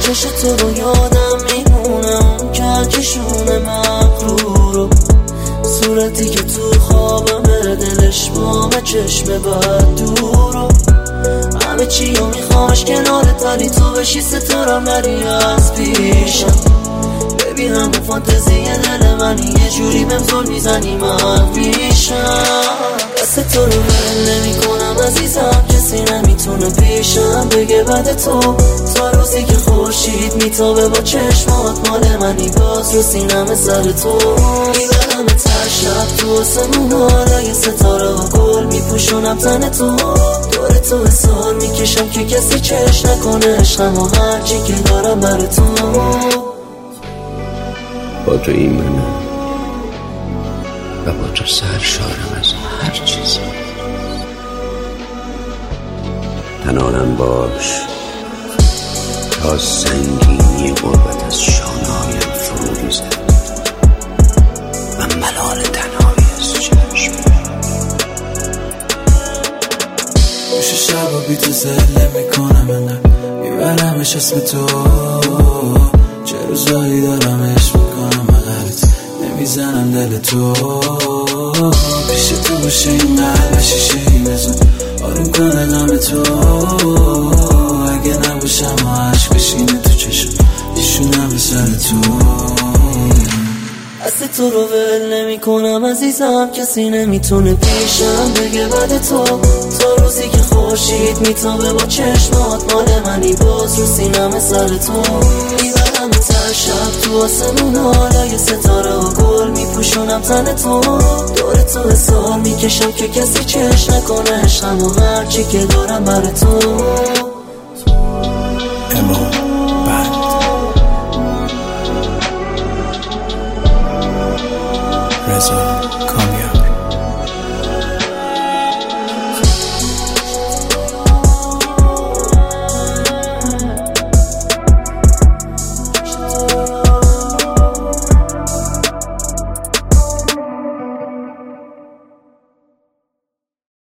چشم تو رو یادم میمونه، اون کشونه مغرورو، صورتی که تو خوابمه، دلش با و چشم بد دورو. همه چی رو میخوامش کنارت، ولی تو بشی ستارم نری از پیشم. ببینم اون فانتزی دل منی، یه جوری بهم زل میزنی من پیشم. دست تو رو ول نمی کنم عزیزم، کسی نمیتونه پیشم بگه بعد تو. تا روزی که خورشید میتابه با چشمات، مال منی باز رو سینم سر تو. میبرم تر شب تو آسمون ها، یه ستاره و گل میپوشونم تن تو. دور تو حسار میکشم که کسی چش نکنه عشقم و هرچی که دارم بر تو. با تو ایمنم و با تو سرشارم از هر چیزی. تنالم باش تا سنگینی غربت از شانه‌هایم فرو ریزد و ملال تنهایی از چشم. گوش شبا بی تو زله میکنم، انقدر میبرمش اسم تو. چه روزایی دارم عشق میکنم بغلت، نمیزنم دل تو. پیش تو باشه این قلب شیشه‌ای بزن، آروم کنه غم تو. اگه نباشم و عشق بشینه تو چشم، ایشونم به سر تو. دست تو رو ول نمی کنم عزیزم، کسی نمیتونه پیشم بگه بعد تو. تا روزی که خورشید میتابه با چشمات، مال منی باز رو سینم سر تو. میبرم تر شب تو آسمون ها، یه ستاره و گل میپوشونم تن تو. دور تو حسار میکشم که کسی چش نکنه عشقم و هرچی که دارم بر تو.